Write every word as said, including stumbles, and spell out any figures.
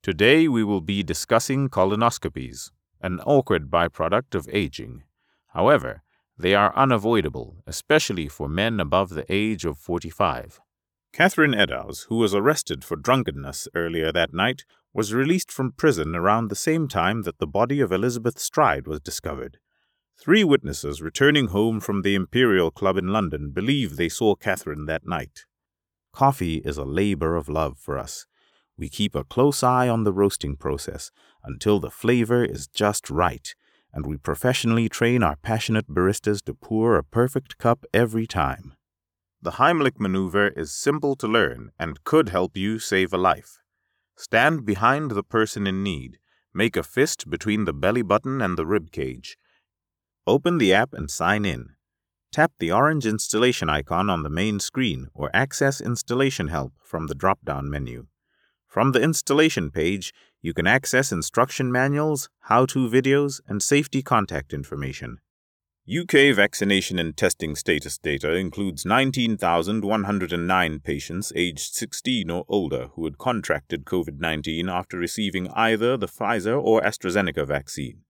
Today we will be discussing colonoscopies, an awkward byproduct of aging. However, they are unavoidable, especially for men above the age of forty-five. Catherine Eddowes, who was arrested for drunkenness earlier that night, was released from prison around the same time that the body of Elizabeth Stride was discovered. Three witnesses returning home from the Imperial Club in London believe they saw Catherine that night. Coffee is a labor of love for us. We keep a close eye on the roasting process until the flavor is just right, and we professionally train our passionate baristas to pour a perfect cup every time. The Heimlich maneuver is simple to learn and could help you save a life. Stand behind the person in need. Make a fist between the belly button and the rib cage. Open the app and sign in. Tap the orange installation icon on the main screen or access installation help from the drop-down menu. From the installation page, you can access instruction manuals, how-to videos, and safety contact information. U K vaccination and testing status data includes nineteen thousand one hundred nine patients aged sixteen or older who had contracted COVID nineteen after receiving either the Pfizer or AstraZeneca vaccine.